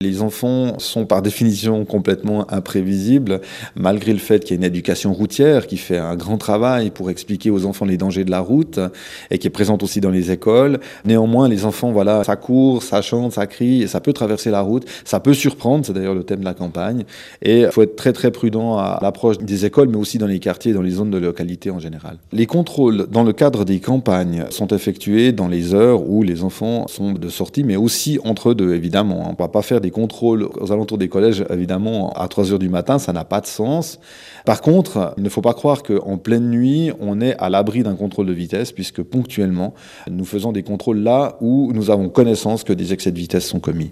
Les enfants sont par définition complètement imprévisibles, malgré le fait qu'il y ait une éducation routière qui fait un grand travail pour expliquer aux enfants les dangers de la route et qui est présente aussi dans les écoles. Néanmoins, les enfants, voilà, ça court, ça chante, ça crie, et ça peut traverser la route, ça peut surprendre, c'est d'ailleurs le thème de la campagne. Et il faut être très très prudent à l'approche des écoles, mais aussi dans les quartiers, dans les zones de localité en général. Les contrôles dans le cadre des campagnes sont effectués dans les heures où les enfants sont de sortie, mais aussi entre eux deux, évidemment. On ne va pas faire des contrôles aux alentours des collèges, évidemment, à 3 heures du matin, ça n'a pas de sens. Par contre, il ne faut pas croire qu'en pleine nuit, on est à l'abri d'un contrôle de vitesse, puisque ponctuellement, nous faisons des contrôles là où nous avons connaissance que des excès de vitesse sont commis.